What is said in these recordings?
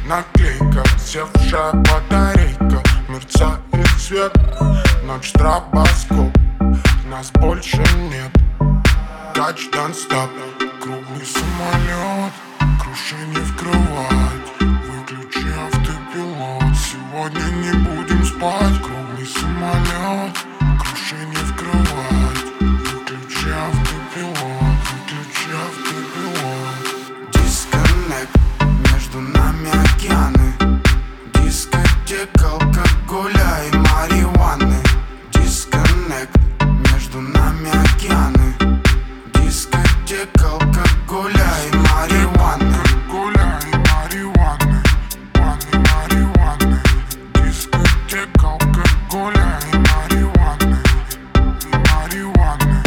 наклейка, севшая батарейка, мерцает свет, ночь стробоскоп, нас больше нет. Touch don't stop, круглый самолет, крушение в кровать, выключи автопилот, сегодня не будем спать. Круглый самолет, крушение в кровать, выключи автопилот, выключи автопилот. Дисконнект, между нами океаны, дискотека алкоголя и марихуаны. Дисконнект, между нами океаны, дискотека алкоголя и марихуаны. Алкоголя и марихуаны, марихуаны. Дискотека алкоголя и марихуаны, марихуаны.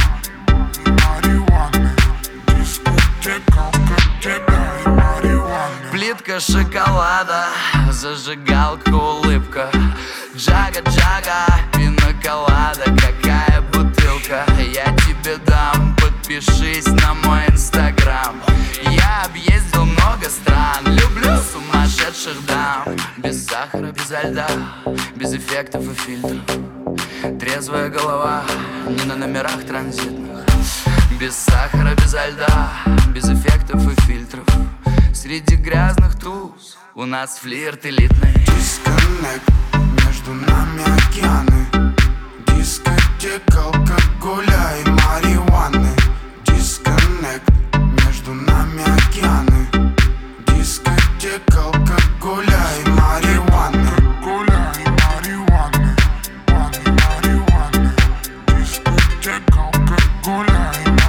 Дискотека алкоголя и марихуаны. Плитка шоколада, зажигалка, улыбка, джага-джага, пина-колада, какая бутылка. Я тебе дам, подпишись на мой инстаграм. Я объездил много стран, люблю сумасшедших дам. Без сахара, безо льда, без эффектов и фильтров. Трезвая голова, не на номерах транзитных. Без сахара, безо льда, без эффектов и фильтров. Среди грязных туз у нас флирт элитный. Дисконнект, между нами океаны, дискотека алкоголя и марихуаны. Дисконнект, между нами океаны, дискотека алкоголя и марихуаны. Алкоголя и марихуаны, марихуаны. Дискотека алкоголя и марихуаны.